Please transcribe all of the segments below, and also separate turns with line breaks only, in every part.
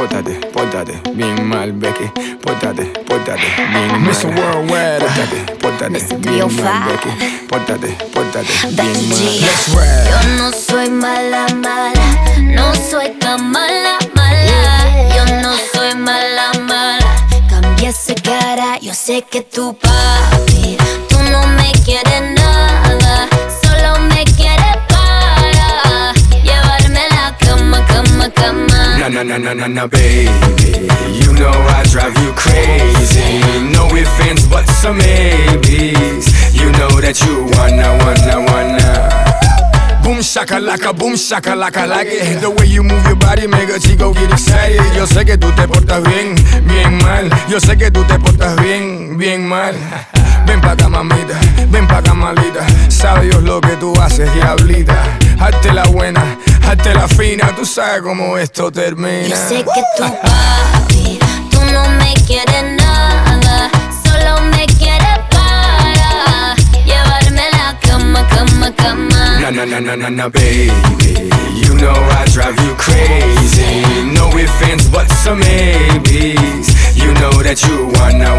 pórtate bien mal, Becky. Pórtate bien mal.
Mr. Worldwide.
Pórtate bien mal, Becky. Pórtate bien mal.
Let's ride.
Yo no soy mala, no soy tan mala. Yo no soy mala. Cambia esa cara, yo sé que tu papi, tú no me quieres nada, solo me quieres para llevarme a la cama.
Na, baby. You know I drive you crazy. No ifs, ands, buts, or maybes. You know that you wanna. Boom shakalaka, like it. The way you move your body make a chico get excited. Yo sé que tú te portas bien mal. Yo sé que tú te portas bien mal. Ven pa' acá, mamita, ven pa' acá, malita. Sabe Dios lo que tú haces, diablita. Hazte la buena, hazte la fina. Tú sabes cómo esto termina.
Yo sé que tu papi, tú no me quieres nada, solo me quieres para llevarme a la cama.
Na, baby. You know I drive you crazy. No ifs, ands, buts, or maybes. You know that you wanna.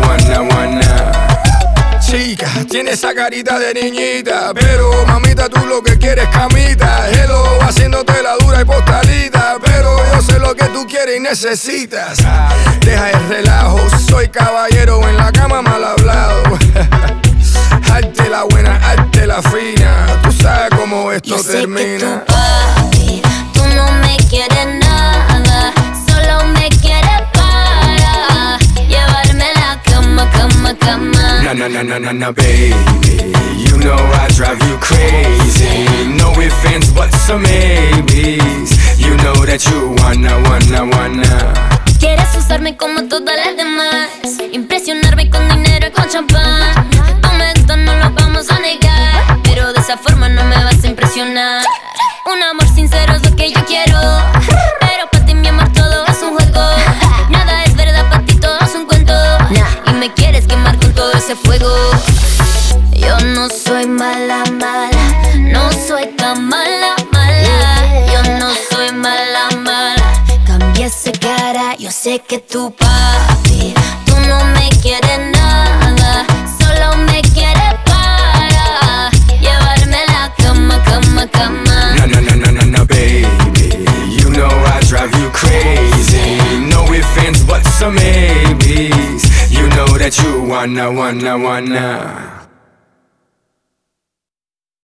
Chica, tiene esa carita de niñita, pero mamita tú lo que quieres camita. Hello, haciéndote la dura y postalita, pero yo sé lo que tú quieres y necesitas. Deja el relajo, soy caballero en la cama mal hablado. Hazte la buena, hazte la fina. Tú sabes cómo esto termina.
Yo sé que tu papi, tú no me quieres nada, solo me quieres para llevarme a la cama.
Na, baby. You know I drive you crazy. No ifs, ands, buts, or maybes. You know that you wanna.
Quieres usarme como todas las demás, impresionarme con dinero y con champán. Esto no lo vamos a negar, pero de esa forma no me vas a impresionar. Un amor sincero es lo que yo quiero, pero para ti mi amor todo es un juego. Nada es verdad, para ti todo es un cuento, y me quieres quemar con todo ese fuego. Yo no soy mala, no soy tan mala. Yo no soy mala. Cambia esa cara, yo sé que tu papi, tú no me quieres nada, solo me quieres para llevarme a la cama.
Na, baby. You know I drive you crazy. No ifs, ands, buts, or maybes. You know that you wanna.